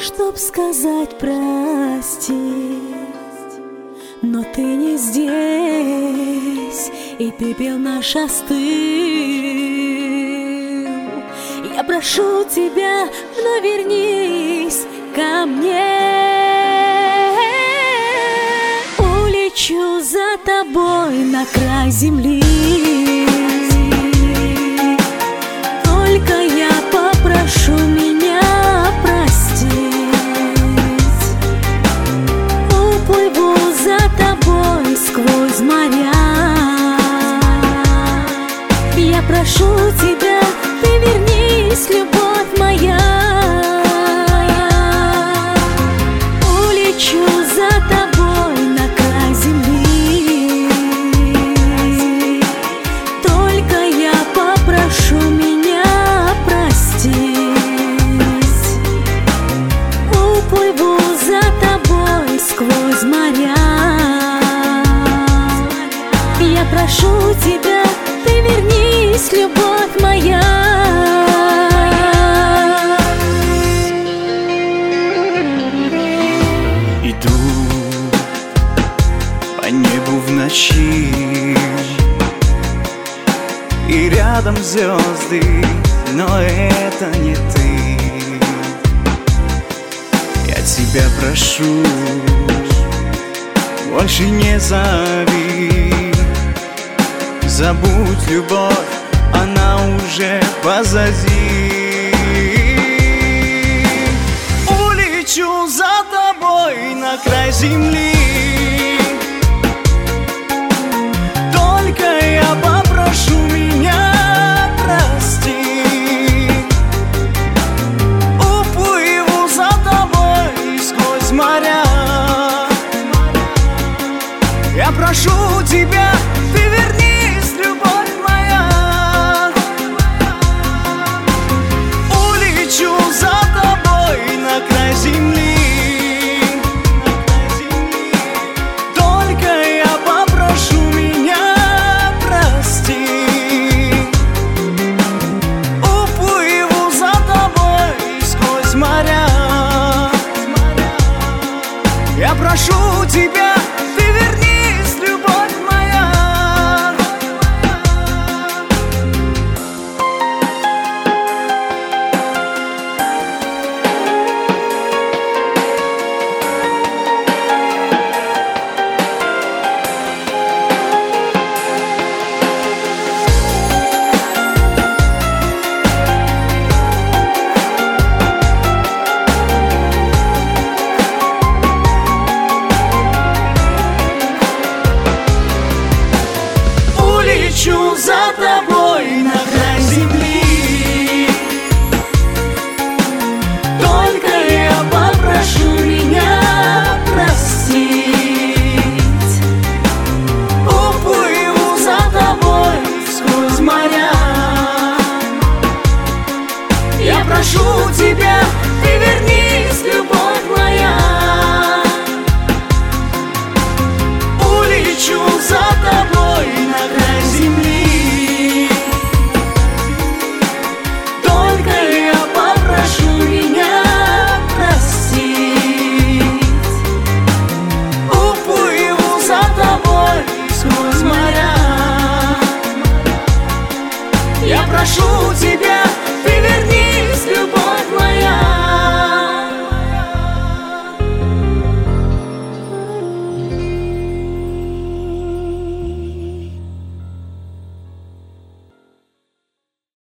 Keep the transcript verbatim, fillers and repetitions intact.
чтоб сказать прости. Но ты не здесь, и пепел наш остыл. Я прошу тебя, вновь вернись ко мне. Улечу за тобой на край земли. Только я попрошу меня простить. Уплыву за тобой сквозь моря. Я прошу тебя, ты вернись, любовь моя. Улечу за тобой на край земли. Только я попрошу меня простить. Уплыву за тобой сквозь моря. Я прошу тебя, ты вернись, любовь моя. Иду по небу в ночи, и рядом звезды, но это не ты. Я тебя прошу, больше не зови. Забудь любовь, она уже позади. Улечу за тобой на край земли. Только я попрошу меня простить. Уплыву за тобой сквозь моря. Я прошу тебя, ты вернись, любовь моя. Улечу за тобой на край земли. Только я попрошу меня простить. Уплыву за тобой сквозь моря. Я прошу тебя,